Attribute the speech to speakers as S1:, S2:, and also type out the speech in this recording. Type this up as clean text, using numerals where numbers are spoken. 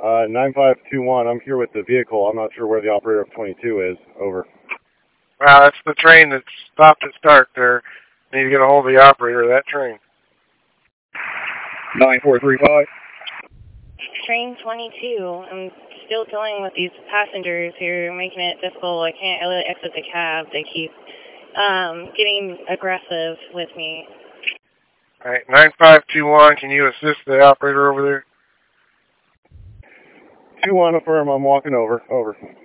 S1: 9521, I'm here with the vehicle. I'm not sure where the operator of 22 is. Over.
S2: Wow, that's the train that stopped at start there. Need to get a hold of the operator of that train.
S3: 9435.
S4: Train 22. I'm still dealing with these passengers who are making it difficult. I can't really exit the cab. They keep getting aggressive with me.
S2: All right, 9521, can you assist the operator over there?
S1: 21 affirm, I'm walking over. Over.